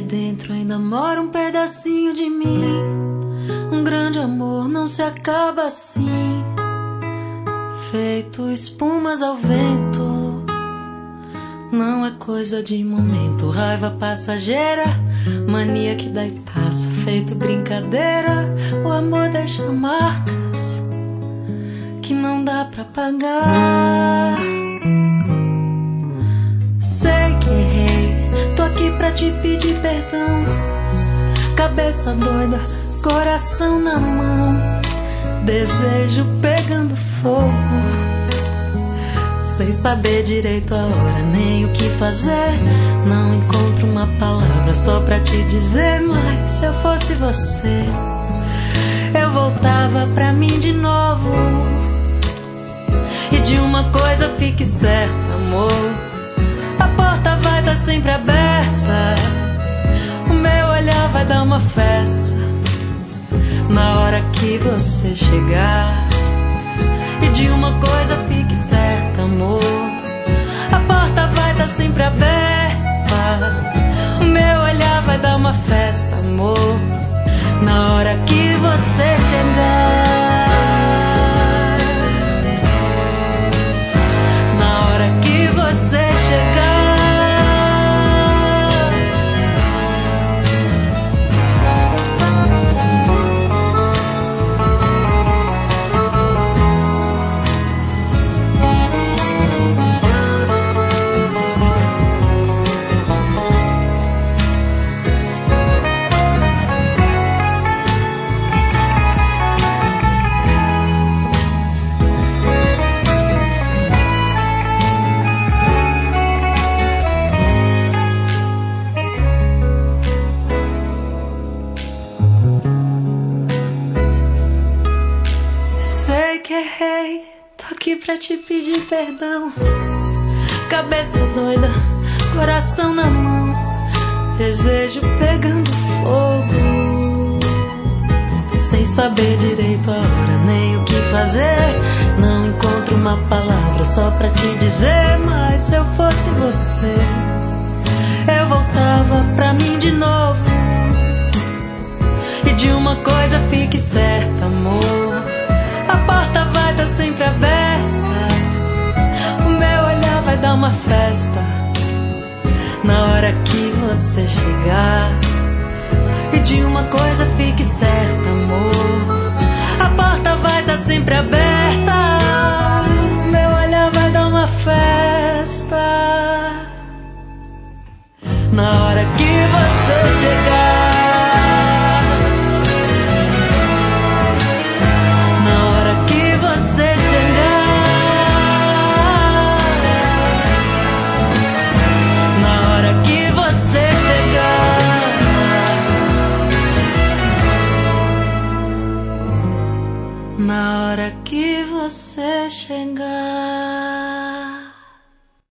dentro ainda mora um pedacinho de mim. Um grande amor não se acaba assim, feito espumas ao vento. Não é coisa de momento, raiva passageira, mania que dá e passa, feito brincadeira. O amor deixa marcas que não dá pra pagar. Sei que errei, tô aqui pra te pedir perdão. Cabeça doida, coração na mão, desejo pegando fogo, sem saber direito a hora nem o que fazer. Não encontro uma palavra só pra te dizer, mas se eu fosse você, eu voltava pra mim de novo. E de uma coisa fique certa, amor, a porta vai estar sempre aberta. O meu olhar vai dar uma festa na hora que você chegar. E de uma coisa fique certa, amor, a porta vai estar sempre aberta. O meu olhar vai dar uma festa, amor, na hora que você chegar. Na hora que você chegar. Pra te pedir perdão. Cabeça doida, coração na mão, desejo pegando fogo, sem saber direito a hora nem o que fazer. Não encontro uma palavra só pra te dizer, mas se eu fosse você, eu voltava pra mim de novo. E de uma coisa fique certa, amor, a porta vai estar sempre aberta. O meu olhar vai dar uma festa na hora que você chegar. E de uma coisa fique certa, amor, a porta vai estar sempre aberta. O meu olhar vai dar uma festa na hora que você chegar.